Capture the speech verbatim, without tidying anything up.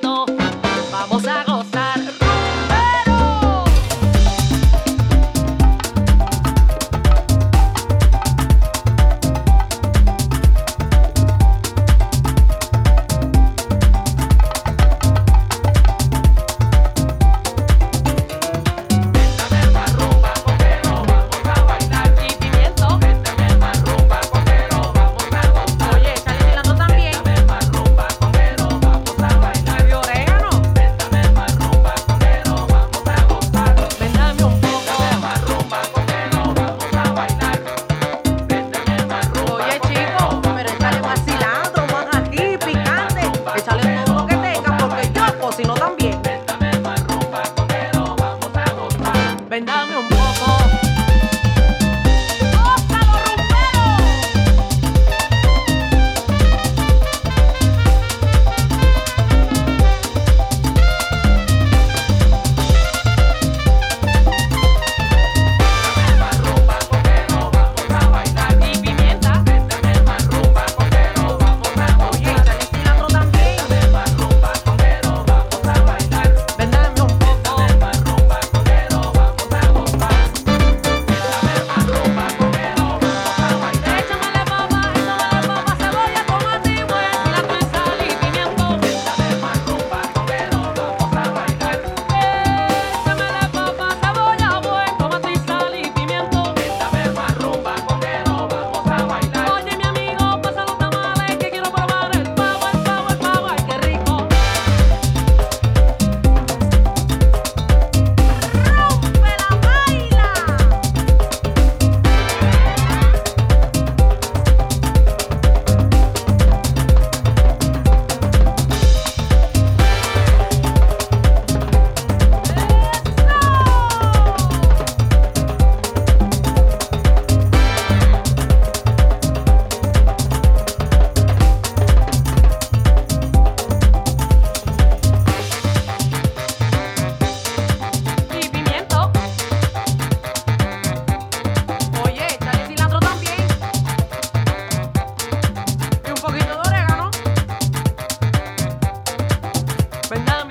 pimiento. Vamos a gozar, rumbero. Sino también. Ven, dame un poco. ¡Gózalo, rumbero! Y pimienta. Oye, échale cilantro también. Ven, dame un poco. Échamele papa, échamele papa, cebolla, tomate y buen cilantro y sal y pimiento. Échamele papa, cebolla, buen tomate y sal y pimiento. Oye, mi amigo, pasa los tamales que quiero probar el pavo, el pavo, el pavo, ay, qué rico. ¡Rompe la baila! Y pimiento. Oye, échale cilantro también. Y un poquito de orégano. Ven, dame